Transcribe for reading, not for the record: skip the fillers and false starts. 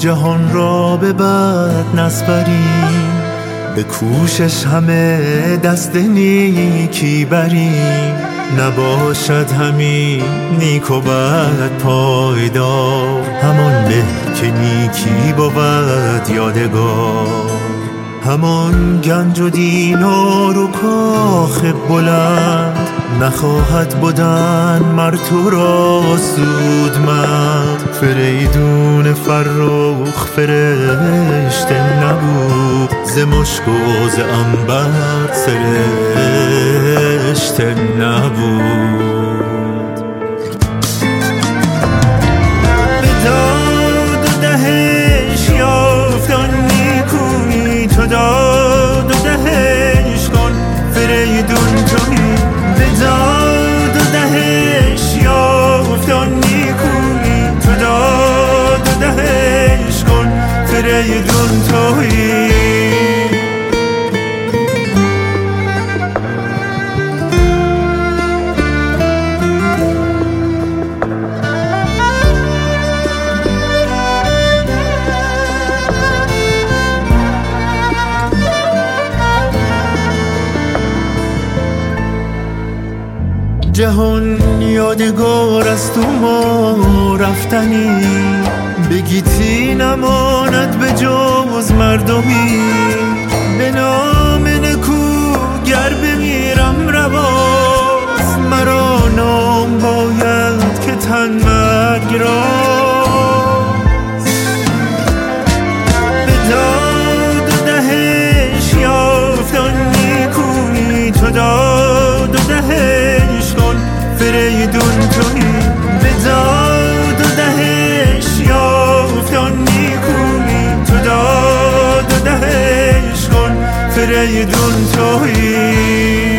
جهان را به بد نسپریم، به کوشش همه دست نیکی بریم. نباشد همین نیک و بد پایدار، همان به که نیکی بود یادگار. همان گنج و دینار و کاخ بلند، نخواهد بودن مر تو را سودمند. فریدون فرخ فرشته نبود، ز مشک و ز عنبر سرشته نبود. به داد و دهش یافت آن نیکویی، تو داد و دهش کن فریدون تویی. به داد و دهش یافت آن نیکویی، تو داد و دهش کن فریدون تویی. جهان یادگار است و ما رفتنی، به گیتی نماند به جز مردمی. به نام نکو گر بمیرم رواست، مرا نام باید که تن مرگ راست. به داد و دهش یافت آن نیکویی، تو داد و دهش کن فریدون تویی. به داد و دهش یافت آن نیکویی، تو داد و دهش کن فریدون تویی.